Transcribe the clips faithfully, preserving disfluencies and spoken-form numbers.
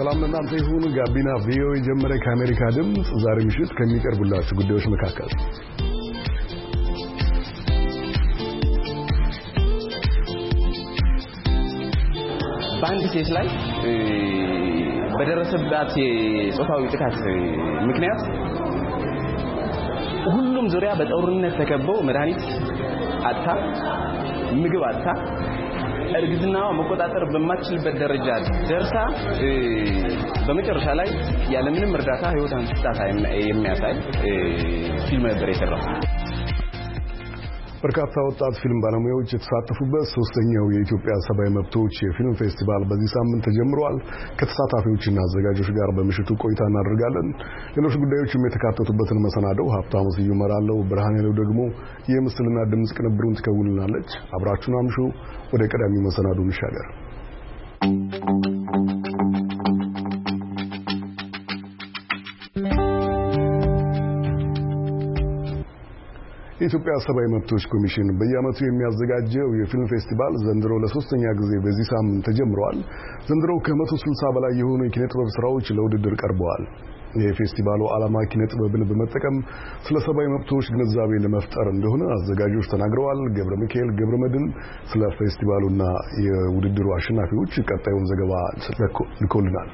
ሰላም ለእናንተ ይሁን። ጋቢና ቪኦኤ ጀመረ። ከአሜሪካ ድምፅ ዛሬ ምሽት ከሚቀርቡላችሁ ጉዳዮች መካከል በአንድ ሴት ላይ በደረሰባት የጾታዊ ጥቃት ምክንያት ሁሉም ዙሪያ በጦርነት ተከበው መድኃኒት አጣ ምግብ አጣ እርግዝናዋ መቆጣጠር በማትችልበት ደረጃ ደርሳ በመጨረሻ ላይ ያለምንም እርዳታ ህይወቷን ስታጣ የሚያሳይ ፊልም ነበር የሰራው። በርካታ ወጣት ፊልም ባለሙያዎች የተሳተፉበት ሶስተኛው የኢትዮጵያ ሰብአዊ መብቶች የፊልም ፌስቲቫል በዚህ ሳምንት ተጀምሯል። ከተሳታፊዎችና አዘጋጆች ጋር በምሽቱ ቆይታ እናደርጋለን። ሌሎች ጉዳዮችም የተካተቱበትን መሰናደው ሀብታሙ ስዩም እመራለሁ። ብርሃን ያለው ደግሞ የምስልና ድምጽ ቅንብሩን ትከውልናለች። አብራችሁን አምሹ። ወደ ቀዳሚ መሰናዶ እንሻገር። የኢትዮጵያ ሰብአዊ መብቶች ኮሚሽን በየዓመቱ የሚያዘጋጀው የፊልም ፌስቲቫል ዘንድሮ ለሶስተኛ ጊዜ በዚህ ሳምንት ተጀምሯል። ዘንድሮ ከመቶ ስልሳ በላይ የሆኑ የኪነ ጥበብ ስራዎች ለውድድር ቀርበዋል። የፌስቲቫሉ ዓላማ ኪነ ጥበብን በመጠቀም ስለ ሰብአዊ መብቶች ግንዛቤ ለመፍጠር እንደሆነ አዘጋጆች ተናግረዋል። ገብረ ሚካኤል ገብረ መድን ስለ ፌስቲቫሉና የውድድሩ አሸናፊዎች ቀጣዩን ዘገባ ልኮልናል።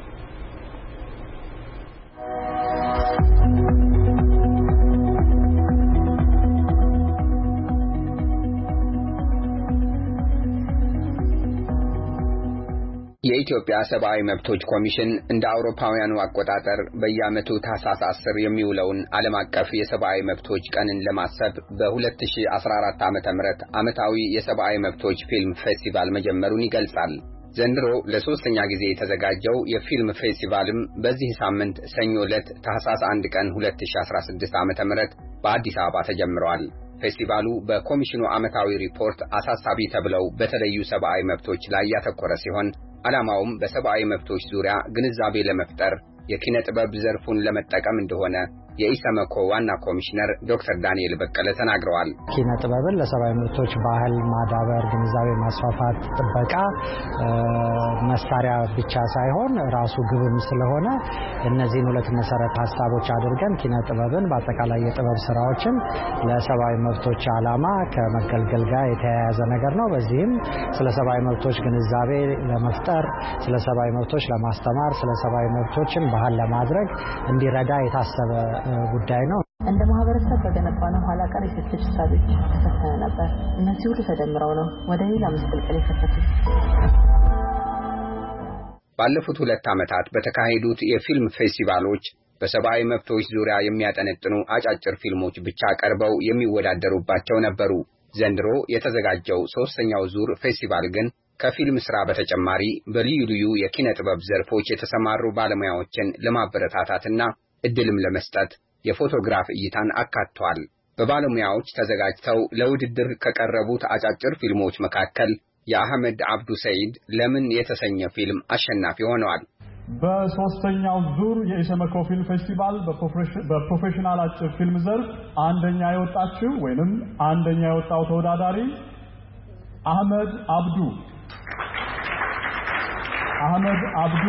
የኢትዮጵያ ሰብአዊ መብቶች ኮሚሽን እንደ አውሮፓውያኑ አቆጣጠር በየዓመቱ ታህሳስ አስር የሚውለውን ዓለም አቀፍ የሰብአዊ መብቶች ቀንን ለማሰብ በ2014 ዓመተ ምህረት ዓመታዊ የሰብአዊ መብቶች ፊልም ፌስቲቫል መጀመሩን ይገልጻል። ዘንድሮ ለሶስተኛ ጊዜ የተዘጋጀው የፊልም ፌስቲቫልም በዚህ ሳምንት ሰኞ ዕለት ታህሳስ አንድ ቀን ሁለት ሺህ አስራ ስድስት ዓመተ ምህረት በአዲስ አበባ ተጀምሯል። ፌስቲቫሉ በኮሚሽኑ ዓመታዊ ሪፖርት አሳሳቢ ተብለው በተለዩ ሰብአዊ መብቶች ላይ ያተኮረ ሲሆን ዓላማውም በሰብአዊ መብቶች ዙሪያ ግንዛቤ ለመፍጠር የኪነ ጥበብ ዘርፉን ለመጠቀም እንደሆነ የኢሰመኮ ዋና ኮሚሽነር ዶክተር ዳንኤል በቀለ ተናግረዋል። ኪነ ጥበብን ለሰብአዊ መብቶች ባህል ማዳበር፣ ግንዛቤ ማስፋፋት፣ ጥበቃ መሳሪያ ብቻ ሳይሆን ራሱ ግብም ስለሆነ እነዚህን ሁለት መሰረት ሐሳቦች አድርገን ኪነ ጥበብን በአጠቃላይ የጥበብ ስራዎችን ለሰብአዊ መብቶች ዓላማ ከመገልገል ጋር የተያያዘ ነገር ነው። በዚህም ስለ ሰብአዊ መብቶች ግንዛቤ ለመፍጠር፣ ስለ ሰብአዊ መብቶች ለማስተማር፣ ስለ ሰብአዊ መብቶችን ባህል ለማድረግ እንዲረዳ የታሰበ ጉዳይ ነው። እንደ ማህበረሰብ በገነባነው ኋላ ቀር የሴቶች ሳቢዎች ተፈተነ ነበር። እነዚህ ሁሉ ተደምረው ነው ወደ ሌላ መስቀልቅል የከተቱት። ባለፉት ሁለት ዓመታት በተካሄዱት የፊልም ፌስቲቫሎች በሰብአዊ መብቶች ዙሪያ የሚያጠነጥኑ አጫጭር ፊልሞች ብቻ ቀርበው የሚወዳደሩባቸው ነበሩ። ዘንድሮ የተዘጋጀው ሶስተኛው ዙር ፌስቲቫል ግን ከፊልም ስራ በተጨማሪ በልዩ ልዩ የኪነ ጥበብ ዘርፎች የተሰማሩ ባለሙያዎችን ለማበረታታትና እድልም ለመስጠት የፎቶግራፍ እይታን አካቷል። በባለሙያዎች ተዘጋጅተው ለውድድር ከቀረቡት አጫጭር ፊልሞች መካከል የአህመድ አብዱ ሰይድ ለምን የተሰኘ ፊልም አሸናፊ ሆነዋል። በሶስተኛው ዙር የኢሰመኮ ፊልም ፌስቲቫል በፕሮፌሽናል አጭር ፊልም ዘርፍ አንደኛ የወጣችው ወይንም አንደኛ የወጣው ተወዳዳሪ አህመድ አብዱ አህመድ አብዱ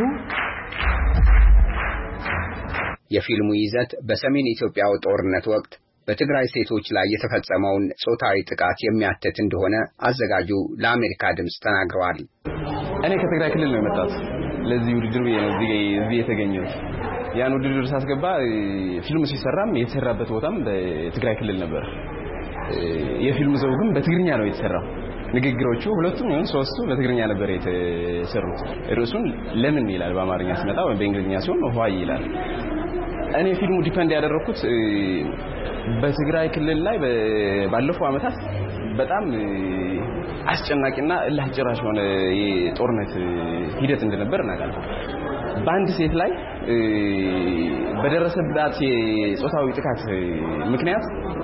የፊልሙ ይዘት በሰሜን ኢትዮጵያው ጦርነት ወቅት በትግራይ ሴቶች ላይ የተፈጸመውን ጾታዊ ጥቃት የሚያትት እንደሆነ አዘጋጁ ለአሜሪካ ድምጽ ተናግረዋል። እኔ ከትግራይ ክልል ነው የመጣሁት። ለዚህ ውድድር እዚህ እዚህ የተገኘሁት ያን ውድድር ሳስገባ ፊልሙ ሲሰራም የተሰራበት ቦታም በትግራይ ክልል ነበር። የፊልሙ ዘውግም በትግርኛ ነው የተሰራው። ንግግሮቹ ሁለቱም ይሁን ሶስቱ በትግርኛ ነበር የተሰሩት። ርዕሱን ለምን ይላል በአማርኛ ሲመጣ ወይ በእንግሊዝኛ ሲሆን why ይላል። እኔ ፊልሙ ዲፔንድ ያደረኩት በትግራይ ክልል ላይ ባለፈው አመታት በጣም አስጨናቂና ለአጭራሽ ሆነ የጦርነት ሂደት እንደነበር እናውቃለን። በአንድ ሴት ላይ በደረሰባት የጾታዊ ጥቃት ምክንያት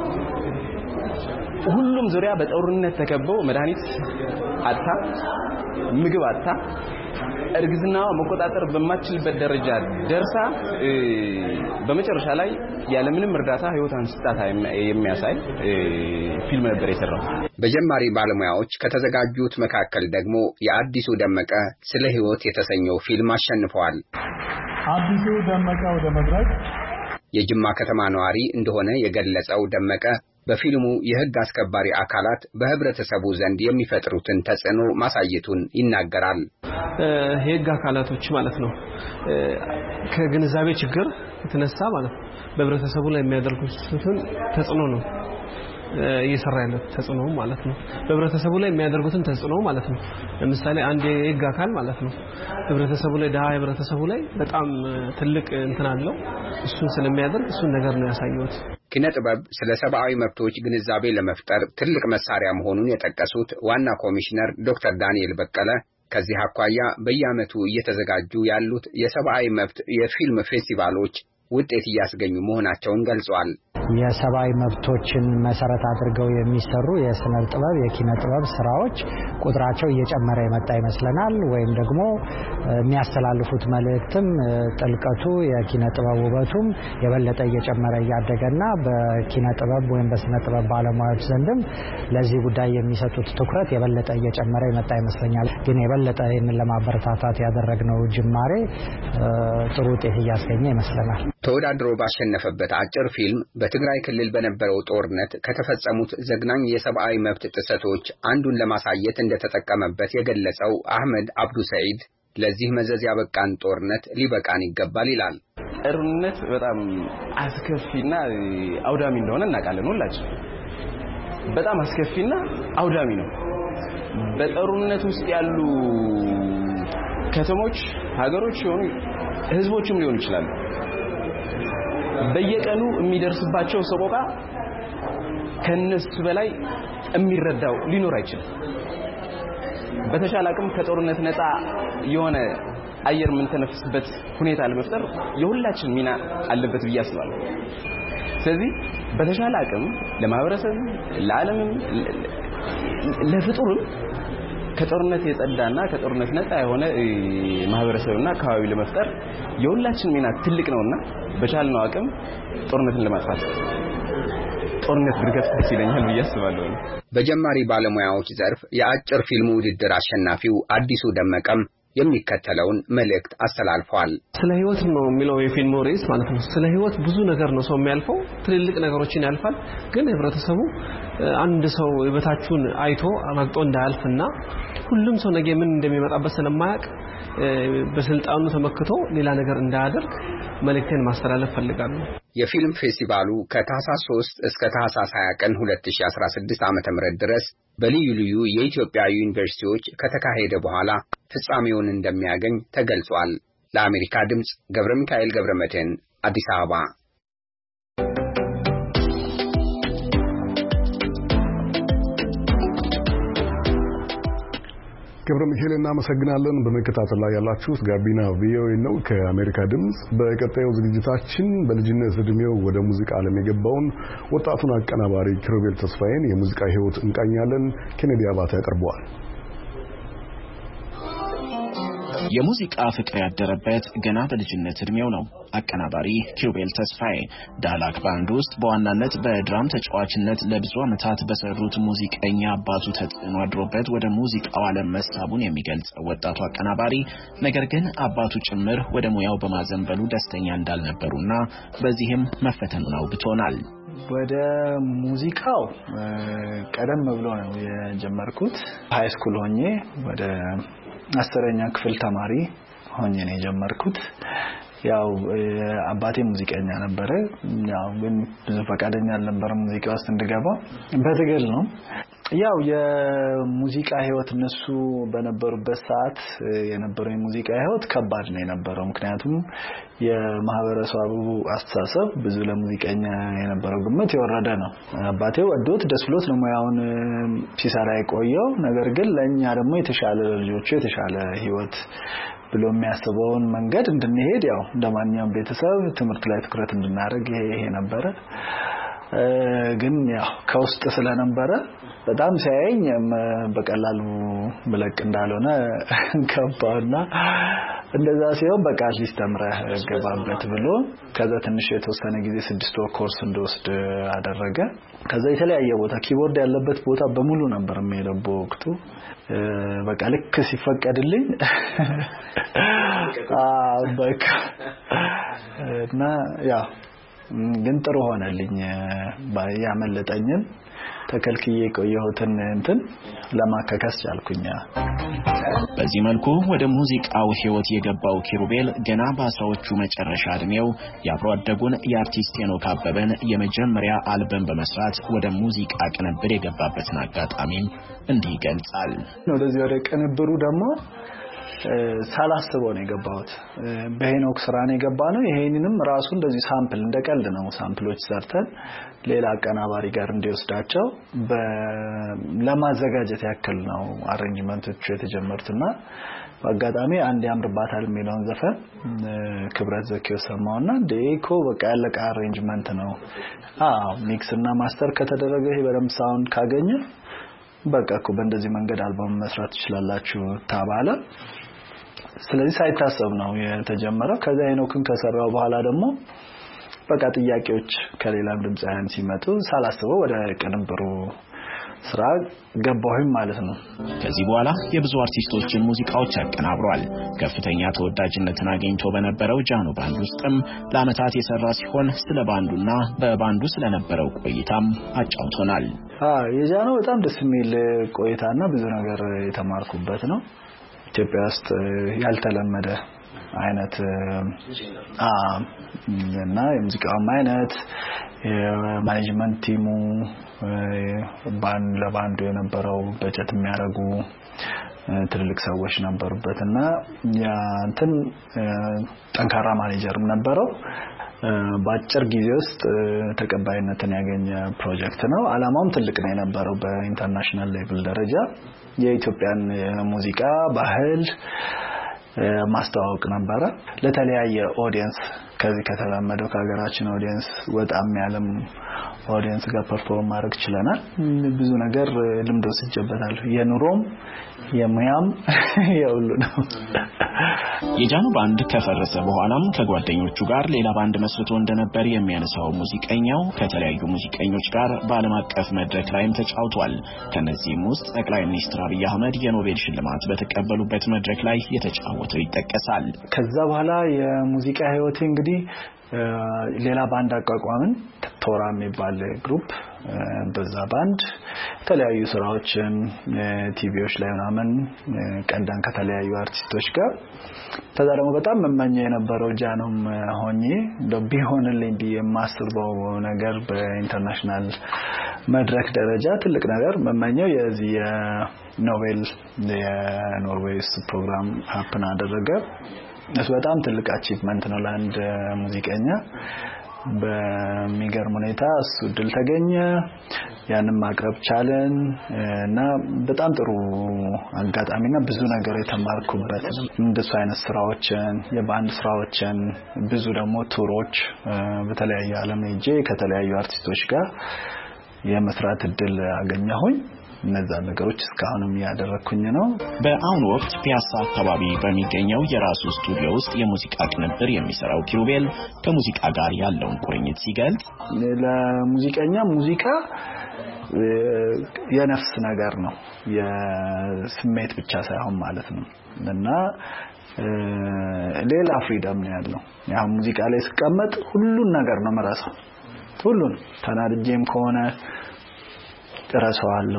ሁሉም ዙሪያ በጦርነት ተከበው መድኃኒት አጣ ምግብ አጣ እርግዝናዋ መቆጣጠር በማትችልበት ደረጃ ደርሳ በመጨረሻ ላይ ያለምንም እርዳታ ህይወቷን ስታጣ የሚያሳይ ፊልም ነበር የሰራው። በጀማሪ ባለሙያዎች ከተዘጋጁት መካከል ደግሞ የአዲሱ ደመቀ ስለ ህይወት የተሰኘው ፊልም አሸንፈዋል። አዲሱ ደመቀ ወደ መድረክ። የጅማ ከተማ ነዋሪ እንደሆነ የገለጸው ደመቀ በፊልሙ የህግ አስከባሪ አካላት በህብረተሰቡ ዘንድ የሚፈጥሩትን ተጽዕኖ ማሳየቱን ይናገራል። የህግ አካላቶች ማለት ነው ከግንዛቤ ችግር የተነሳ ማለት ነው በህብረተሰቡ ላይ የሚያደርጉትን ተጽዕኖ ነው እየሰራ ያለው ተጽዕኖ ማለት ነው በህብረተሰቡ ላይ የሚያደርጉትን ተጽዕኖ ማለት ነው ለምሳሌ አንድ የህግ አካል ማለት ነው ህብረተሰቡ ላይ ዳይ ህብረተሰቡ ላይ በጣም ትልቅ እንትን አለው እሱን ስለሚያደርግ እሱን ነገር ነው ያሳየውት። ኪነ ጥበብ ስለ ሰብአዊ መብቶች ግንዛቤ ለመፍጠር ትልቅ መሳሪያ መሆኑን የጠቀሱት ዋና ኮሚሽነር ዶክተር ዳንኤል በቀለ ከዚህ አኳያ በየዓመቱ እየተዘጋጁ ያሉት የሰብአዊ መብት የፊልም ፌስቲቫሎች ውጤት ያስገኙ መሆናቸውን ገልጸዋል። የሰብአዊ መብቶችን መሰረት አድርገው የሚሰሩ የስነ ጥበብ የኪነ ጥበብ ስራዎች ቁጥራቸው እየጨመረ የመጣ ይመስለናል ወይም ደግሞ የሚያስተላልፉት መልእክትም ጥልቀቱ የኪነ ጥበብ ውበቱም የበለጠ እየጨመረ ያደገና በኪነ ጥበብ ወይም በስነ ጥበብ ባለሙያዎች ዘንድም ለዚህ ጉዳይ የሚሰጡት ትኩረት የበለጠ እየጨመረ የመጣ ይመስለኛል። ግን የበለጠ ይህንን ለማበረታታት ያደረግነው ጅማሬ ጥሩ ውጤት ያስገኘ ይመስለናል። ተወዳድሮ ባሸነፈበት አጭር ፊልም በትግራይ ክልል በነበረው ጦርነት ከተፈጸሙት ዘግናኝ የሰብአዊ መብት ጥሰቶች አንዱን ለማሳየት እንደተጠቀመበት የገለጸው አህመድ አብዱ ሰዒድ ለዚህ መዘዝ ያበቃን ጦርነት ሊበቃን ይገባል ይላል። ጦርነት በጣም አስከፊና አውዳሚ እንደሆነ እናውቃለን ሁላችን። በጣም አስከፊና አውዳሚ ነው። በጦርነት ውስጥ ያሉ ከተሞች ሀገሮች ሆኑ ህዝቦችም ሊሆኑ ይችላሉ በየቀኑ የሚደርስባቸው ሰቆቃ ከነሱ በላይ የሚረዳው ሊኖር አይችልም። በተሻለ አቅም ከጦርነት ነፃ የሆነ አየር የምንተነፍስበት ሁኔታ ለመፍጠር የሁላችን ሚና አለበት ብዬ አስባለሁ። ስለዚህ በተሻለ አቅም ለማህበረሰብ ለዓለምም ለፍጡርም ከጦርነት የጸዳና ከጦርነት ነፃ የሆነ ማህበረሰብና አካባቢ ለመፍጠር የሁላችን ሚና ትልቅ ነውና በቻልነው አቅም ጦርነትን ለማጥፋት ጦርነት ብርገት ሲለኛል ብዬ አስባለሁ። በጀማሪ ባለሙያዎች ዘርፍ የአጭር ፊልም ውድድር አሸናፊው አዲሱ ደመቀም የሚከተለውን መልእክት አስተላልፏል። ስለ ህይወት ነው የሚለው የፊልሙ ርዕስ ማለት ነው። ስለ ህይወት ብዙ ነገር ነው ሰው የሚያልፈው ትልልቅ ነገሮችን ያልፋል። ግን ህብረተሰቡ አንድ ሰው የበታቹን አይቶ አማግጦ እንዳያልፍና ሁሉም ሰው ነገ ምን እንደሚመጣበት ስለማያውቅ በስልጣኑ ተመክቶ ሌላ ነገር እንዳያደርግ መልእክቴን ማስተላለፍ ፈልጋለሁ። የፊልም ፌስቲቫሉ ከታህሳስ ሶስት እስከ ታህሳስ ሃያ ቀን ሁለት ሺህ አስራ ስድስት ዓመተ ምህረት ድረስ በልዩ ልዩ የኢትዮጵያ ዩኒቨርሲቲዎች ከተካሄደ በኋላ ፍጻሜውን እንደሚያገኝ ተገልጿል። ለአሜሪካ ድምጽ ገብረ ሚካኤል ገብረመድህን አዲስ አበባ። ገብረ ሚካኤል እናመሰግናለን። በመከታተል ላይ ያላችሁት ጋቢና ቪኦኤ ነው ከአሜሪካ ድምጽ። በቀጣዩ ዝግጅታችን በልጅነት እድሜው ወደ ሙዚቃ ዓለም የገባውን ወጣቱን አቀናባሪ ኪሩቤል ተስፋዬን የሙዚቃ ህይወት እንቃኛለን። ኬኔዲ አባተ ያቀርበዋል። የሙዚቃ ፍቅር ያደረበት ገና በልጅነት እድሜው ነው። አቀናባሪ ኪሩቤል ተስፋዬ ዳላክ ባንድ ውስጥ በዋናነት በድራም ተጫዋችነት ለብዙ ዓመታት በሰሩት ሙዚቀኛ አባቱ ተጽዕኖ አድሮበት ወደ ሙዚቃው ዓለም መሳቡን የሚገልጽ ወጣቱ አቀናባሪ ነገር ግን አባቱ ጭምር ወደ ሙያው በማዘንበሉ ደስተኛ እንዳልነበሩና በዚህም መፈተኑን አውግቶናል። ወደ ሙዚቃው ቀደም ብሎ ነው የጀመርኩት። ሃይ ስኩል ሆኜ ወደ አስረኛ ክፍል ተማሪ ሆኜ ነው የጀመርኩት። ያው አባቴ ሙዚቀኛ ነበረ። ያው ግን ብዙ ፈቃደኛ አልነበረም ሙዚቃ ውስጥ እንድገባ። በትግል ነው ያው የሙዚቃ ህይወት እነሱ በነበሩበት ሰዓት የነበረው የሙዚቃ ህይወት ከባድ ነው የነበረው። ምክንያቱም የማህበረሰቡ አስተሳሰብ ብዙ ለሙዚቀኛ የነበረው ግምት የወረደ ነው። አባቴ ወዶት ደስሎት ነው ሙያውን ሲሰራ የቆየው። ነገር ግን ለኛ ደግሞ የተሻለ ልጆች የተሻለ ህይወት ብሎ የሚያስበውን መንገድ እንድንሄድ ያው እንደማንኛውም ቤተሰብ ትምህርት ላይ ትኩረት እንድናደርግ ይሄ ይሄ ነበረ። ግን ያው ከውስጥ ስለነበረ በጣም ሳይኝ በቀላሉ ብለቅ እንዳልሆነ ገባውና እንደዛ ሲሆን በቃ አትሊስት ተምረህ ገባበት ብሎ ከዛ ትንሽ የተወሰነ ጊዜ ስድስት ወር ኮርስ እንደወስድ አደረገ። ከዛ የተለያየ ቦታ ኪቦርድ ያለበት ቦታ በሙሉ ነበር የሚሄደው በወቅቱ። በቃ ልክ ሲፈቀድልኝ አዎ በቃ እና ያ ግን ጥሩ ሆነልኝ። ያመለጠኝን ተከልክዬ ቆየሁትን እንትን ለማከከስ ቻልኩኝ። በዚህ መልኩ ወደ ሙዚቃው ህይወት የገባው ኪሩቤል ገና በአስራዎቹ መጨረሻ እድሜው ያብሮ አደጉን የአርቲስት ሄኖክ አበበን የመጀመሪያ አልበም በመስራት ወደ ሙዚቃ ቅንብር የገባበትን አጋጣሚ እንዲህ ይገልጻል። ወደዚህ ወደ ቅንብሩ ደግሞ ሳላስበው ነው የገባሁት። በሄኖክ ስራ ነው የገባነው። ይሄንንም ራሱ እንደዚህ ሳምፕል እንደቀልድ ነው ሳምፕሎች ሰርተን ሌላ አቀናባሪ ጋር እንዲወስዳቸው ለማዘጋጀት ያክል ነው አሬንጅመንቶቹ የተጀመሩትና በአጋጣሚ አንድ ያምርባታል የሚለውን ዘፈን ክብረት ዘኪው ሰማውና ዴኮ በቃ ያለቀ አሬንጅመንት ነው። አዎ ሚክስ እና ማስተር ከተደረገ ይሄ በደምብ ሳውንድ ካገኘ በቃ እኮ በእንደዚህ መንገድ አልበም መስራት ይችላልላችሁ ተባለ። ስለዚህ ሳይታሰብ ነው የተጀመረው። ከዛ ሄኖክን ከሰራው በኋላ ደግሞ በቃ ጥያቄዎች ከሌላም ድምጻውያን ሲመጡ ሳላስበው ወደ ቅንብሩ ስራ ገባሁኝ ማለት ነው። ከዚህ በኋላ የብዙ አርቲስቶችን ሙዚቃዎች አቀናብሯል። ከፍተኛ ተወዳጅነትን አግኝቶ በነበረው ጃኖ ባንድ ውስጥም ለአመታት የሰራ ሲሆን ስለ ባንዱና በባንዱ ስለነበረው ቆይታም አጫውቶናል። አዎ የጃኖ በጣም ደስ የሚል ቆይታና ብዙ ነገር የተማርኩበት ነው። ኢትዮጵያ ውስጥ ያልተለመደ አይነት አ እና የሙዚቃው አይነት የማኔጅመንት ቲሙ ባንድ ለባንዱ የነበረው በጀት የሚያደርጉ ትልልቅ ሰዎች ነበሩበትና ያ እንትን ጠንካራ ማኔጀርም ነበረው። በአጭር ጊዜ ውስጥ ተቀባይነትን ያገኘ ፕሮጀክት ነው። አላማውም ትልቅ ነው የነበረው። በኢንተርናሽናል ሌቭል ደረጃ የኢትዮጵያን ሙዚቃ ባህል ማስተዋወቅ ነበር ለተለያየ ኦዲየንስ ከዚህ ከተለመደው ከሀገራችን ኦዲየንስ ወጣም ያለም ኦዲየንስ ጋር ፐርፎርም ማድረግ ይችላል። ብዙ ነገር ልምዶ ስጀበታል። የኑሮም የሙያም የሁሉ ነው። የጃኖ ባንድ ከፈረሰ በኋላም ከጓደኞቹ ጋር ሌላ ባንድ መስርቶ እንደነበር የሚያነሳው ሙዚቀኛው ከተለያዩ ሙዚቀኞች ጋር በዓለም አቀፍ መድረክ ላይም ተጫውቷል። ከነዚህም ውስጥ ጠቅላይ ሚኒስትር አብይ አህመድ የኖቤል ሽልማት በተቀበሉበት መድረክ ላይ የተጫወተው ይጠቀሳል። ከዛ በኋላ የሙዚቃ ህይወቴ እንግዲህ ሌላ ባንድ አቋቋምን። ቶራ የሚባል ግሩፕ በዛ ባንድ ተለያዩ ስራዎችን ቲቪዎች ላይ ምናምን ቀንዳን ከተለያዩ አርቲስቶች ጋር ከዛ ደግሞ በጣም መመኘው የነበረው ጃኖም ሆኜ ቢሆንልኝ የማስበው ነገር በኢንተርናሽናል መድረክ ደረጃ ትልቅ ነገር መመኘው የዚህ የኖቤል የኖርዌይስ ፕሮግራም ሀፕን አደረገ። እሱ በጣም ትልቅ አቺቭመንት ነው ለአንድ ሙዚቀኛ። በሚገርም ሁኔታ እሱ ድል ተገኘ። ያንን ማቅረብ ቻለን እና በጣም ጥሩ አጋጣሚና ብዙ ነገር የተማርኩበት እንደሱ አይነት ስራዎችን የባንድ ስራዎችን ብዙ ደግሞ ቱሮች በተለያየ ዓለም ሄጄ ከተለያዩ አርቲስቶች ጋር የመስራት እድል አገኘሁኝ። እነዛ ነገሮች እስካሁንም ያደረኩኝ ነው። በአሁኑ ወቅት ፒያሳ አካባቢ በሚገኘው የራሱ ስቱዲዮ ውስጥ የሙዚቃ ቅንብር የሚሰራው ኪሩቤል ከሙዚቃ ጋር ያለውን ቁርኝት ሲገልጽ ለሙዚቀኛ ሙዚቃ የነፍስ ነገር ነው፣ የስሜት ብቻ ሳይሆን ማለት ነው እና ሌላ ፍሪደም ነው ያለው። ያ ሙዚቃ ላይ ስቀመጥ ሁሉን ነገር ነው መራሳው። ሁሉን ተናድጄም ከሆነ ተራሳዋለሁ፣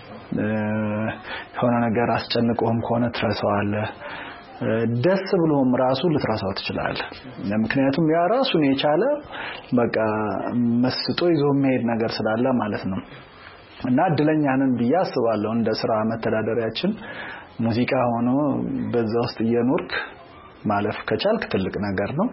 ሆነ ነገር አስጨንቆም ከሆነ ተራሳዋለህ፣ ደስ ብሎም ራሱ ልትራሳው ትችላለህ። ምክንያቱም ያ ራሱን የቻለ በቃ መስጦ ይዞ መሄድ ነገር ስላለ ማለት ነው እና እድለኛ ነን ብዬ አስባለሁ። እንደ ስራ መተዳደሪያችን ሙዚቃ ሆኖ በዛ ውስጥ እየኖርክ ማለፍ ከቻልክ ትልቅ ነገር ነው።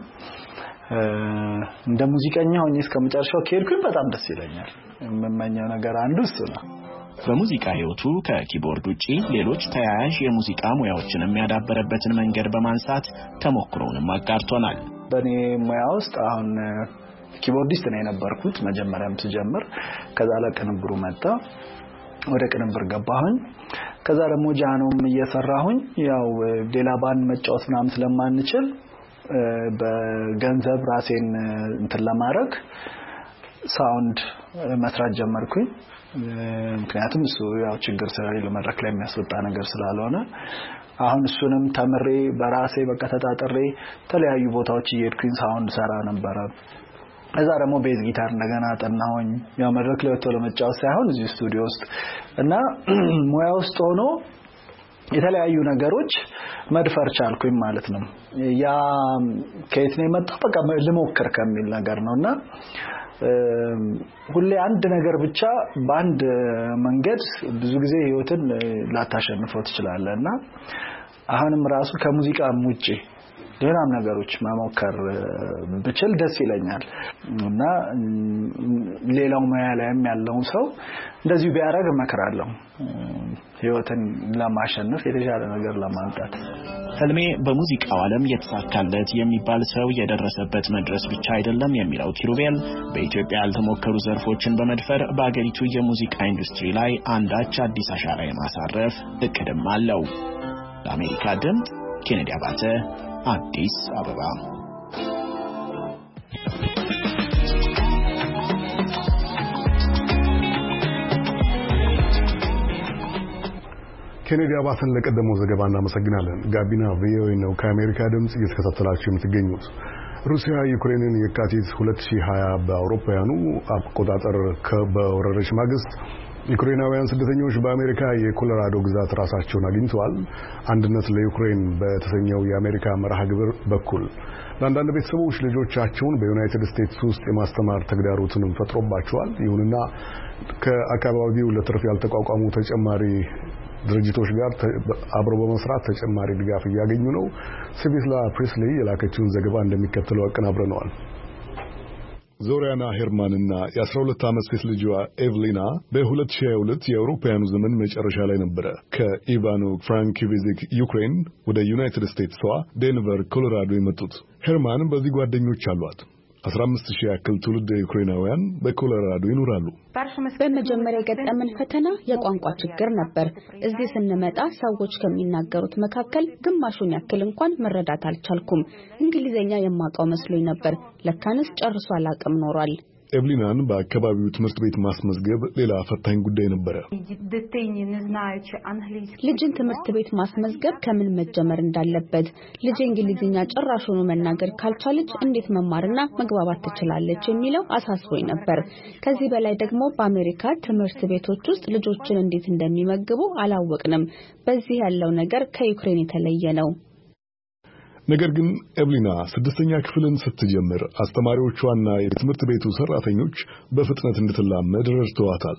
እንደ ሙዚቀኛ ሆኜ እስከመጨረሻው ከሄድኩኝ በጣም ደስ ይለኛል። የምመኘው ነገር አንዱ እሱ ነው። በሙዚቃ ህይወቱ ከኪቦርድ ውጪ ሌሎች ተያያዥ የሙዚቃ ሙያዎችን የሚያዳበረበትን መንገድ በማንሳት ተሞክሮንም አጋርቶናል። በኔ ሙያ ውስጥ አሁን ኪቦርዲስት ነው የነበርኩት መጀመሪያም ስጀምር። ከዛ ለቅንብሩ መጣ፣ ወደ ቅንብር ገባሁኝ። ከዛ ደግሞ ጃኖም እየሰራሁኝ ያው ሌላ ባንድ መጫወት ምናምን ስለማንችል በገንዘብ ራሴን እንትን ለማድረግ ሳውንድ መስራት ጀመርኩኝ ምክንያቱም እሱ ያው ችግር ስለሌለ መድረክ ላይ የሚያስወጣ ነገር ስላልሆነ አሁን እሱንም ተምሬ በራሴ በቃ ተጣጥሬ ተለያዩ ቦታዎች እየሄድኩኝ ሳውንድ ሰራ ነበር እዛ ደግሞ ቤዝ ጊታር እንደገና ጠናሁኝ ያው መድረክ ላይ ወጥቶ ለመጫወት ሳይሆን እዚህ ስቱዲዮ ውስጥ እና ሙያ ውስጥ ሆኖ የተለያዩ ነገሮች መድፈር ቻልኩኝ ማለት ነው ያ ከየት ነው የመጣው በቃ ልሞክር ከሚል ነገር ነውና ሁሌ አንድ ነገር ብቻ በአንድ መንገድ ብዙ ጊዜ ህይወትን ላታሸንፈው ትችላለህና አሁንም ራሱ ከሙዚቃም ውጪ ሌላም ነገሮች መሞከር ብችል ደስ ይለኛል እና ሌላው ሙያ ላይም ያለው ሰው እንደዚህ ቢያረግ መከራለሁ ህይወትን ለማሸነፍ የተሻለ ነገር ለማምጣት ህልሜ በሙዚቃው ዓለም የተሳካለት የሚባል ሰው የደረሰበት መድረስ ብቻ አይደለም የሚለው ኪሩቤል በኢትዮጵያ ያልተሞከሩ ዘርፎችን በመድፈር በአገሪቱ የሙዚቃ ኢንዱስትሪ ላይ አንዳች አዲስ አሻራ የማሳረፍ እቅድም አለው ለአሜሪካ ድምፅ ኬኔዲ አባተ አዲስ አበባ ኬኔዲ አባተን ለቀደመው ዘገባ እናመሰግናለን ጋቢና ቪኦኤ ነው ከአሜሪካ ድምጽ እየተከታተላችሁ የምትገኙት ሩሲያ ዩክሬንን የካቲት ሁለት ሺህ ሃያ በአውሮፓውያኑ አቆጣጠር ከበወረረች ማግስት ዩክሬናውያን ስደተኞች በአሜሪካ የኮሎራዶ ግዛት ራሳቸውን አግኝተዋል አንድነት ለዩክሬን በተሰኘው የአሜሪካ መርሃ ግብር በኩል ለአንዳንድ ቤተሰቦች ልጆቻቸውን በዩናይትድ ስቴትስ ውስጥ የማስተማር ተግዳሮትንም ፈጥሮባቸዋል ይሁንና ከአካባቢው ለትርፍ ያልተቋቋሙ ተጨማሪ ድርጅቶች ጋር አብሮ በመስራት ተጨማሪ ድጋፍ እያገኙ ነው ሲቪስላ ፕሪስሊ የላከችውን ዘገባ እንደሚከተለው አቀናብረናል ዞሪያና ሄርማንና የ12 ዓመት ሴት ልጇ ኤቭሊና በ2022 የአውሮፓውያኑ ዘመን መጨረሻ ላይ ነበር ከኢቫኖ ፍራንኪቪዚክ ዩክሬን ወደ ዩናይትድ ስቴትስ ዴንቨር ኮሎራዶ የመጡት ሄርማን በዚህ ጓደኞች አሏት አስራ አምስት ሺህ ያክል ትውልደ ዩክሬናውያን በኮሎራዶ ይኖራሉ በመጀመሪያ የገጠመን ፈተና የቋንቋ ችግር ነበር እዚህ ስንመጣ ሰዎች ከሚናገሩት መካከል ግማሹን ያክል እንኳን መረዳት አልቻልኩም እንግሊዘኛ የማውቀው መስሎኝ ነበር ለካንስ ጨርሶ አላቅም ኖሯል ኤቭሊናን በአካባቢው ትምህርት ቤት ማስመዝገብ ሌላ ፈታኝ ጉዳይ ነበር ልጅን ትምህርት ቤት ማስመዝገብ ከምን መጀመር እንዳለበት ልጅ እንግሊዝኛ ጭራሹኑ መናገር ካልቻለች እንዴት መማርና መግባባት ትችላለች የሚለው አሳስቦኝ ነበር ከዚህ በላይ ደግሞ በአሜሪካ ትምህርት ቤቶች ውስጥ ልጆችን እንዴት እንደሚመግቡ አላወቅንም በዚህ ያለው ነገር ከዩክሬን የተለየ ነው ነገር ግን ኤቭሊና ስድስተኛ ክፍልን ስትጀምር አስተማሪዎቿና የትምህርት ቤቱ ሰራተኞች በፍጥነት እንድትላመድ ረድተዋታል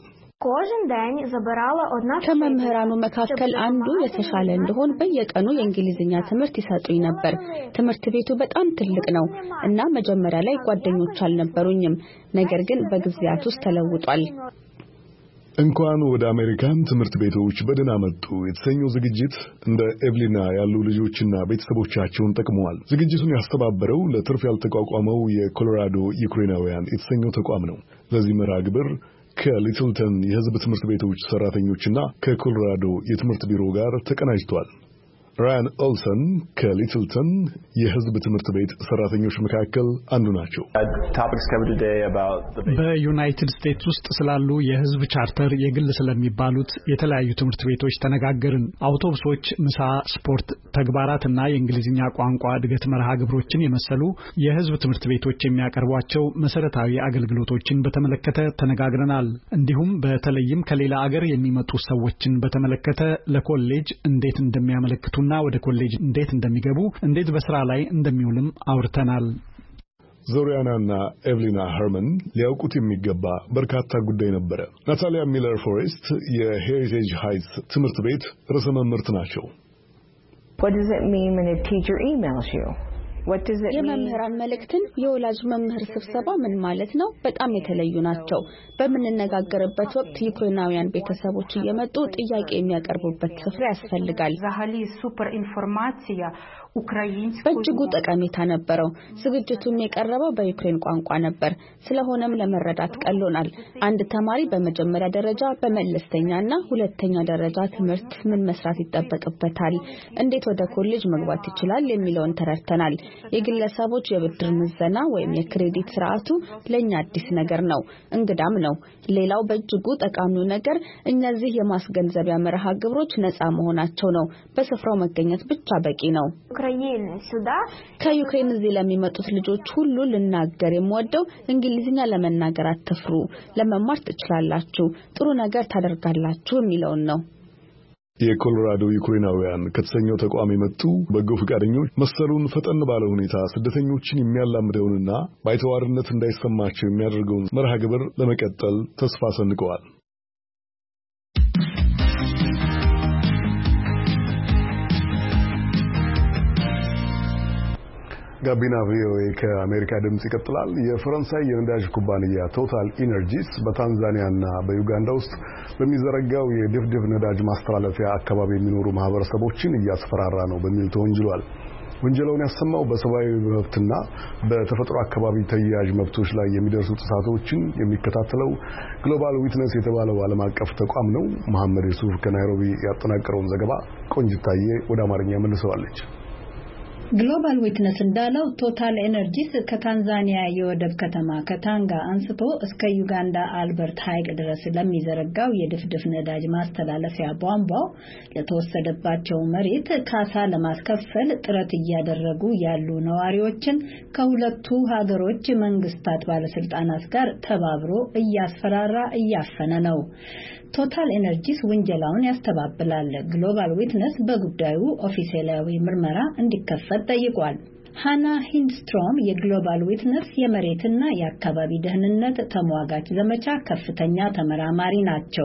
ከመምህራኑ መካከል አንዱ የተሻለ እንደሆን በየቀኑ የእንግሊዝኛ ትምህርት ይሰጡኝ ነበር ትምህርት ቤቱ በጣም ትልቅ ነው እና መጀመሪያ ላይ ጓደኞች አልነበሩኝም ነገር ግን በጊዜያት ውስጥ ተለውጧል እንኳን ወደ አሜሪካን ትምህርት ቤቶች በደህና መጡ የተሰኘው ዝግጅት እንደ ኤቭሊና ያሉ ልጆችና ቤተሰቦቻቸውን ጠቅመዋል ዝግጅቱን ያስተባበረው ለትርፍ ያልተቋቋመው የኮሎራዶ ዩክሬናውያን የተሰኘው ተቋም ነው ለዚህ መርሃ ግብር ከሊትልተን የህዝብ ትምህርት ቤቶች ሰራተኞችና ከኮሎራዶ የትምህርት ቢሮ ጋር ተቀናጅቷል ራያን ኦልሰን ከሊትልተን የህዝብ ትምህርት ቤት ሰራተኞች መካከል አንዱ ናቸው በዩናይትድ ስቴትስ ውስጥ ስላሉ የህዝብ ቻርተር የግል ስለሚባሉት የተለያዩ ትምህርት ቤቶች ተነጋገርን አውቶቡሶች ምሳ ስፖርት ተግባራትና የእንግሊዝኛ ቋንቋ እድገት መርሃ ግብሮችን የመሰሉ የህዝብ ትምህርት ቤቶች የሚያቀርቧቸው መሰረታዊ አገልግሎቶችን በተመለከተ ተነጋግረናል እንዲሁም በተለይም ከሌላ አገር የሚመጡ ሰዎችን በተመለከተ ለኮሌጅ እንዴት እንደሚያመለክቱ እና ወደ ኮሌጅ እንዴት እንደሚገቡ እንዴት በስራ ላይ እንደሚውልም አውርተናል ዞሪያናና ኤቭሊና ሄርመን ሊያውቁት የሚገባ በርካታ ጉዳይ ነበር ናታሊያ ሚለር ፎሬስት የሄሪቴጅ ሃይትስ ትምህርት ቤት ርዕሰ መምህርት ናቸው What does it mean when a teacher emails you? የመምህራን መልእክትን የወላጅ መምህር ስብሰባ ምን ማለት ነው? በጣም የተለዩ ናቸው። በምንነጋገርበት ወቅት ዩክሬናውያን ቤተሰቦች እየመጡ ጥያቄ የሚያቀርቡበት ስፍራ ያስፈልጋል። በእጅጉ ጠቀሜታ ነበረው። ዝግጅቱም የቀረበው በዩክሬን ቋንቋ ነበር። ስለሆነም ለመረዳት ቀሎናል። አንድ ተማሪ በመጀመሪያ ደረጃ በመለስተኛና ሁለተኛ ደረጃ ትምህርት ምን መስራት ይጠበቅበታል፣ እንዴት ወደ ኮሌጅ መግባት ይችላል የሚለውን ተረድተናል። የግለሰቦች የብድር ምዘና ወይም የክሬዲት ስርዓቱ ለኛ አዲስ ነገር ነው፣ እንግዳም ነው። ሌላው በእጅጉ ጠቃሚው ነገር እነዚህ የማስገንዘቢያ መርሃ ግብሮች ነፃ መሆናቸው ነው። በስፍራው መገኘት ብቻ በቂ ነው። ከዩክሬን እዚህ ለሚመጡት ልጆች ሁሉ ልናገር የምወደው እንግሊዝኛ ለመናገር አትፍሩ፣ ለመማር ትችላላችሁ፣ ጥሩ ነገር ታደርጋላችሁ የሚለውን ነው። የኮሎራዶ ዩክሬናውያን ከተሰኘው ተቋም የመጡ በጎ ፈቃደኞች መሰሉን ፈጠን ባለ ሁኔታ ስደተኞችን የሚያላምደውንና ባይተዋርነት እንዳይሰማቸው የሚያደርገውን መርሃ ግብር ለመቀጠል ተስፋ ሰንቀዋል። ጋቢና ቪኦኤ ከአሜሪካ ድምጽ ይቀጥላል። የፈረንሳይ የነዳጅ ኩባንያ ቶታል ኢነርጂስ በታንዛኒያና በዩጋንዳ ውስጥ በሚዘረጋው የድፍድፍ ነዳጅ ማስተላለፊያ አካባቢ የሚኖሩ ማህበረሰቦችን እያስፈራራ ነው በሚል ተወንጅሏል። ወንጀላውን ያሰማው በሰብአዊ መብትና በተፈጥሮ አካባቢ ተያያዥ መብቶች ላይ የሚደርሱ ጥሰቶችን የሚከታተለው ግሎባል ዊትነስ የተባለው ዓለም አቀፍ ተቋም ነው። መሐመድ ዩሱፍ ከናይሮቢ ያጠናቀረውን ዘገባ ቆንጅታዬ ወደ አማርኛ መልሰዋለች። ግሎባል ዊትነስ እንዳለው ቶታል ኤነርጂስ ከታንዛኒያ የወደብ ከተማ ከታንጋ አንስቶ እስከ ዩጋንዳ አልበርት ሐይቅ ድረስ ለሚዘረጋው የድፍድፍ ነዳጅ ማስተላለፊያ ቧንቧው ለተወሰደባቸው መሬት ካሳ ለማስከፈል ጥረት እያደረጉ ያሉ ነዋሪዎችን ከሁለቱ ሀገሮች መንግስታት ባለስልጣናት ጋር ተባብሮ እያስፈራራ እያፈነ ነው። ቶታል ኤነርጂስ ወንጀላውን ያስተባብላል። ግሎባል ዊትነስ በጉዳዩ ኦፊሴላዊ ምርመራ እንዲከፈት ጠይቋል። ሃና ሂንድስትሮም የግሎባል ዊትነስ የመሬትና የአካባቢ ደህንነት ተሟጋች ዘመቻ ከፍተኛ ተመራማሪ ናቸው።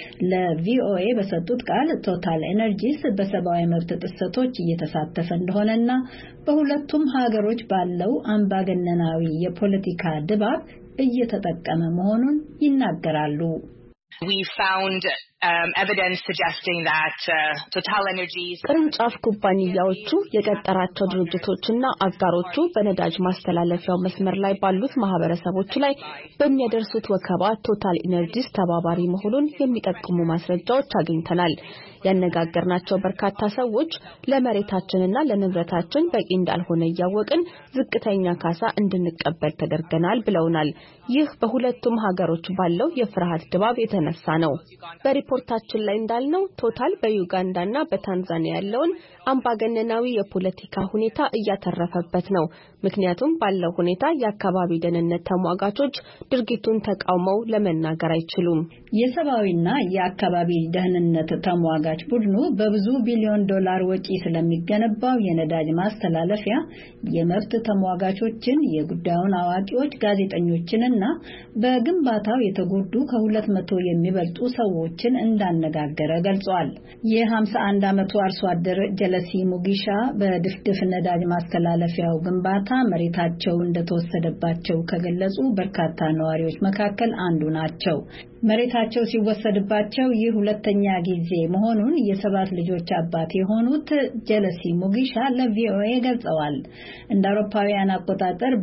ለቪኦኤ በሰጡት ቃል ቶታል ኤነርጂስ በሰብአዊ መብት ጥሰቶች እየተሳተፈ እንደሆነና በሁለቱም ሀገሮች ባለው አምባገነናዊ የፖለቲካ ድባብ እየተጠቀመ መሆኑን ይናገራሉ። We found um, evidence suggesting that uh, Total Energies ቅርንጫፍ ኩባንያዎቹ የቀጠራቸው ድርጅቶችና አጋሮቹ በነዳጅ ማስተላለፊያው መስመር ላይ ባሉት ማህበረሰቦች ላይ በሚያደርሱት ወከባ ቶታል ኢነርጂስ ተባባሪ መሆኑን የሚጠቁሙ ማስረጃዎች አግኝተናል። ያነጋገርናቸው በርካታ ሰዎች ለመሬታችንና ለንብረታችን በቂ እንዳልሆነ እያወቅን ዝቅተኛ ካሳ እንድንቀበል ተደርገናል ብለውናል። ይህ በሁለቱም ሀገሮች ባለው የፍርሃት ድባብ የተነሳ ነው። በሪፖርታችን ላይ እንዳልነው ቶታል በዩጋንዳና በታንዛኒያ ያለውን አምባገነናዊ የፖለቲካ ሁኔታ እያተረፈበት ነው። ምክንያቱም ባለው ሁኔታ የአካባቢ ደህንነት ተሟጋቾች ድርጊቱን ተቃውመው ለመናገር አይችሉም። የሰብአዊና የአካባቢ ደህንነት ተሟጋች ቡድኑ በብዙ ቢሊዮን ዶላር ወጪ ስለሚገነባው የነዳጅ ማስተላለፊያ የመብት ተሟጋቾችን፣ የጉዳዩን አዋቂዎች፣ ጋዜጠኞችንና በግንባታው የተጎዱ ከሁለት መቶ የሚበልጡ ሰዎችን እንዳነጋገረ ገልጿል። የ51 ዓመቱ አርሶ አደር ጀለሲ ሙጊሻ በድፍድፍ ነዳጅ ማስተላለፊያው ግንባታ መሬታቸው እንደተወሰደባቸው ከገለጹ በርካታ ነዋሪዎች መካከል አንዱ ናቸው። መሬታቸው ሲወሰድባቸው ይህ ሁለተኛ ጊዜ መሆኑን የሰባት ልጆች አባት የሆኑት ጀለሲ ሙጊሻ ለቪኦኤ ገልጸዋል። እንደ አውሮፓውያን አቆጣጠር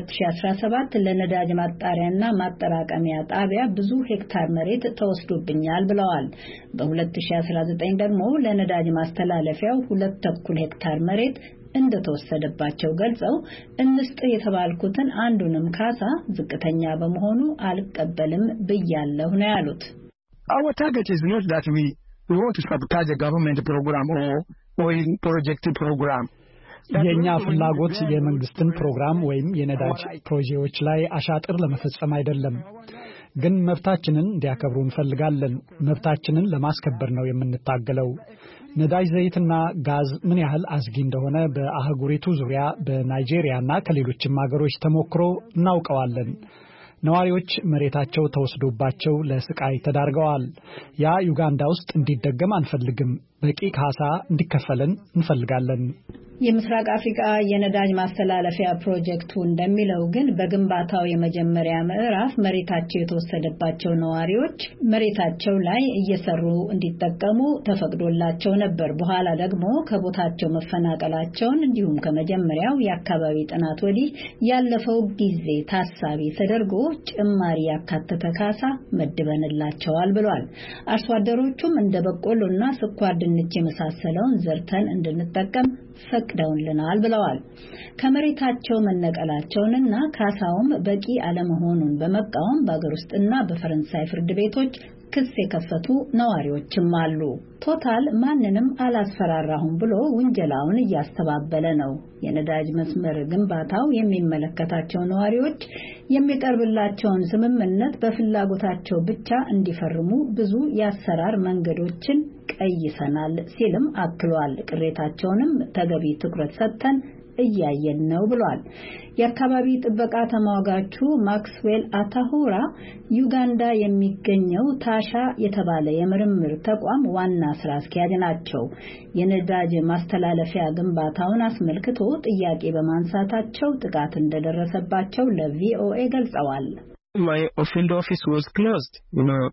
በ2017 ለነዳጅ ማጣሪያና ማጠራቀሚያ ጣቢያ ብዙ ሄክታር መሬት ተወስዶብኛል ብለዋል። በ2019 ደግሞ ለነዳጅ ማስተላለፊያው ሁለት ተኩል ሄክታር መሬት እንደተወሰደባቸው ገልጸው እንስጥ የተባልኩትን አንዱንም ካሳ ዝቅተኛ በመሆኑ አልቀበልም ብያለሁ ነው ያሉት። Our target is not that we, we want to sabotage a government program or oil project program. የኛ ፍላጎት የመንግስትን ፕሮግራም ወይም የነዳጅ ፕሮጀክቶች ላይ አሻጥር ለመፈጸም አይደለም። ግን መብታችንን እንዲያከብሩ እንፈልጋለን። መብታችንን ለማስከበር ነው የምንታገለው። ነዳጅ ዘይትና ጋዝ ምን ያህል አስጊ እንደሆነ በአህጉሪቱ ዙሪያ በናይጄሪያና ከሌሎችም ሀገሮች ተሞክሮ እናውቀዋለን። ነዋሪዎች መሬታቸው ተወስዶባቸው ለስቃይ ተዳርገዋል። ያ ዩጋንዳ ውስጥ እንዲደገም አንፈልግም። በቂ ካሳ እንዲከፈለን እንፈልጋለን። የምስራቅ አፍሪካ የነዳጅ ማስተላለፊያ ፕሮጀክቱ እንደሚለው ግን በግንባታው የመጀመሪያ ምዕራፍ መሬታቸው የተወሰደባቸው ነዋሪዎች መሬታቸው ላይ እየሰሩ እንዲጠቀሙ ተፈቅዶላቸው ነበር። በኋላ ደግሞ ከቦታቸው መፈናቀላቸውን እንዲሁም ከመጀመሪያው የአካባቢ ጥናት ወዲህ ያለፈው ጊዜ ታሳቢ ተደርጎ ጭማሪ ያካተተ ካሳ መድበንላቸዋል ብሏል። አርሶ አደሮቹም እንደ በቆሎና ስኳር ድንች የመሳሰለውን ዘርተን እንድንጠቀም ፈቅደውልናል ብለዋል። ከመሬታቸው መነቀላቸውንና ካሳውም በቂ አለመሆኑን በመቃወም በአገር ውስጥና በፈረንሳይ ፍርድ ቤቶች ክስ የከፈቱ ነዋሪዎችም አሉ። ቶታል ማንንም አላስፈራራሁም ብሎ ውንጀላውን እያስተባበለ ነው። የነዳጅ መስመር ግንባታው የሚመለከታቸው ነዋሪዎች የሚቀርብላቸውን ስምምነት በፍላጎታቸው ብቻ እንዲፈርሙ ብዙ የአሰራር መንገዶችን ቀይሰናል ሲልም አክሏል። ቅሬታቸውንም ተገቢ ትኩረት ሰጥተን እያየን ነው ብሏል። የአካባቢ ጥበቃ ተሟጋቹ ማክስዌል አታሁራ ዩጋንዳ የሚገኘው ታሻ የተባለ የምርምር ተቋም ዋና ስራ አስኪያጅ ናቸው። የነዳጅ ማስተላለፊያ ግንባታውን አስመልክቶ ጥያቄ በማንሳታቸው ጥቃት እንደደረሰባቸው ለቪኦኤ ገልጸዋል። My field office was closed, you know.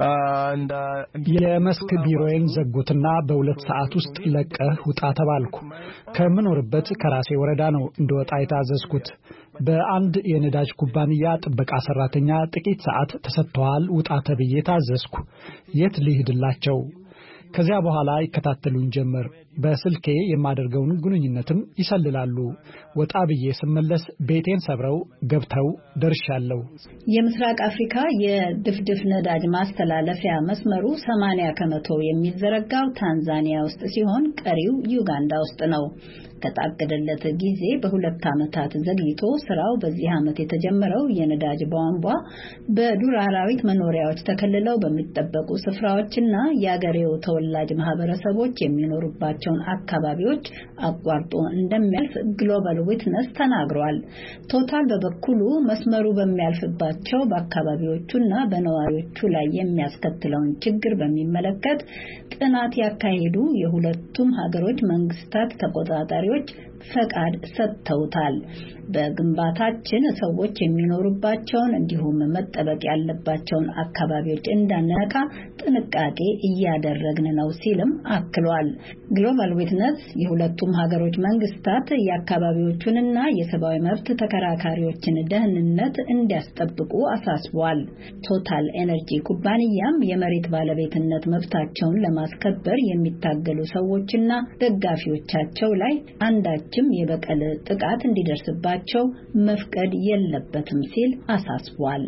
የመስክ ቢሮዬን ዘጉትና በሁለት ሰዓት ውስጥ ለቀህ ውጣ ተባልኩ። ከምኖርበት ከራሴ ወረዳ ነው እንደወጣ የታዘዝኩት። በአንድ የነዳጅ ኩባንያ ጥበቃ ሰራተኛ ጥቂት ሰዓት ተሰጥቷል ውጣ ተብዬ ታዘዝኩ። የት ልሂድላቸው? ከዚያ በኋላ ይከታተሉኝ ጀመር። በስልኬ የማደርገውን ግንኙነትም ይሰልላሉ። ወጣ ብዬ ስመለስ ቤቴን ሰብረው ገብተው ደርሻለሁ። የምስራቅ አፍሪካ የድፍድፍ ነዳጅ ማስተላለፊያ መስመሩ ሰማንያ ከመቶ የሚዘረጋው ታንዛኒያ ውስጥ ሲሆን ቀሪው ዩጋንዳ ውስጥ ነው። ከታቀደለት ጊዜ በሁለት ዓመታት ዘግይቶ ስራው በዚህ ዓመት የተጀመረው የነዳጅ ቧንቧ በዱር አራዊት መኖሪያዎች ተከልለው በሚጠበቁ ስፍራዎችና የአገሬው ተወላጅ ማህበረሰቦች የሚኖሩባቸውን አካባቢዎች አቋርጦ እንደሚያልፍ ግሎባል ዊትነስ ተናግሯል። ቶታል በበኩሉ መስመሩ በሚያልፍባቸው በአካባቢዎቹና በነዋሪዎቹ ላይ የሚያስከትለውን ችግር በሚመለከት ጥናት ያካሄዱ የሁለቱም ሀገሮች መንግስታት ተቆጣጣሪ ፈቃድ ሰጥተውታል። በግንባታችን ሰዎች የሚኖሩባቸውን እንዲሁም መጠበቅ ያለባቸውን አካባቢዎች እንዳንነካ ጥንቃቄ እያደረግን ነው ሲልም አክሏል። ግሎባል ዊትነስ የሁለቱም ሀገሮች መንግስታት የአካባቢዎቹንና የሰብአዊ መብት ተከራካሪዎችን ደህንነት እንዲያስጠብቁ አሳስቧል። ቶታል ኤነርጂ ኩባንያም የመሬት ባለቤትነት መብታቸውን ለማስከበር የሚታገሉ ሰዎችና ደጋፊዎቻቸው ላይ አንዳችም የበቀል ጥቃት እንዲደርስባቸው መፍቀድ የለበትም ሲል አሳስቧል።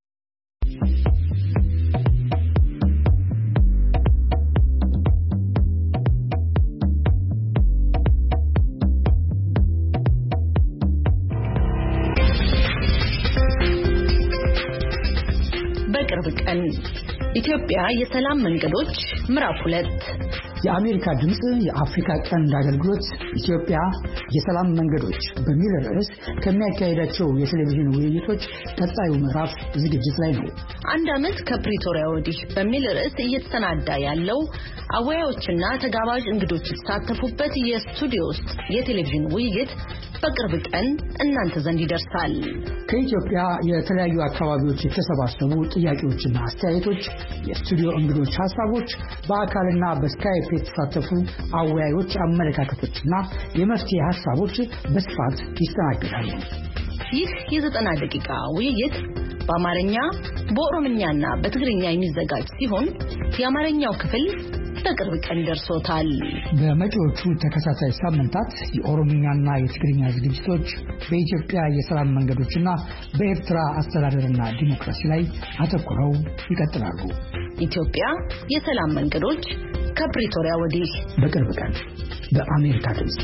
በቅርብ ቀን ኢትዮጵያ የሰላም መንገዶች ምዕራፍ ሁለት የአሜሪካ ድምጽ የአፍሪካ ቀንድ አገልግሎት ኢትዮጵያ የሰላም መንገዶች በሚል ርዕስ ከሚያካሂዳቸው የቴሌቪዥን ውይይቶች ቀጣዩ ምዕራፍ ዝግጅት ላይ ነው። አንድ አመት ከፕሪቶሪያ ወዲህ በሚል ርዕስ እየተሰናዳ ያለው አወያዮችና ተጋባዥ እንግዶች የተሳተፉበት የስቱዲዮ ውስጥ የቴሌቪዥን ውይይት በቅርብ ቀን እናንተ ዘንድ ይደርሳል። ከኢትዮጵያ የተለያዩ አካባቢዎች የተሰባሰቡ ጥያቄዎችና አስተያየቶች፣ የስቱዲዮ እንግዶች ሐሳቦች፣ በአካልና በስካይፕ የተሳተፉ አወያዮች አመለካከቶችና የመፍትሄ ሐሳቦች በስፋት ይስተናገዳሉ። ይህ የዘጠና ደቂቃ ውይይት በአማርኛ በኦሮምኛና በትግርኛ የሚዘጋጅ ሲሆን የአማርኛው ክፍል በቅርብ ቀን ደርሶታል። በመጪዎቹ ተከታታይ ሳምንታት የኦሮምኛና የትግርኛ ዝግጅቶች በኢትዮጵያ የሰላም መንገዶችና በኤርትራ አስተዳደርና ዲሞክራሲ ላይ አተኩረው ይቀጥላሉ። ኢትዮጵያ የሰላም መንገዶች ከፕሪቶሪያ ወዲህ በቅርብ ቀን በአሜሪካ ድምጽ።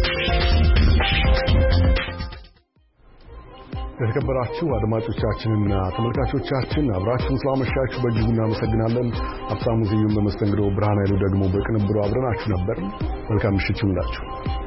የተከበራችሁ አድማጮቻችንና ተመልካቾቻችን አብራችሁን ስላመሻችሁ በእጅጉ እናመሰግናለን። ሀብታሙ ዝዩም በመስተንግዶ፣ ብርሃን ኃይሉ ደግሞ በቅንብሩ አብረናችሁ ነበር። መልካም ምሽት ይሁንላችሁ።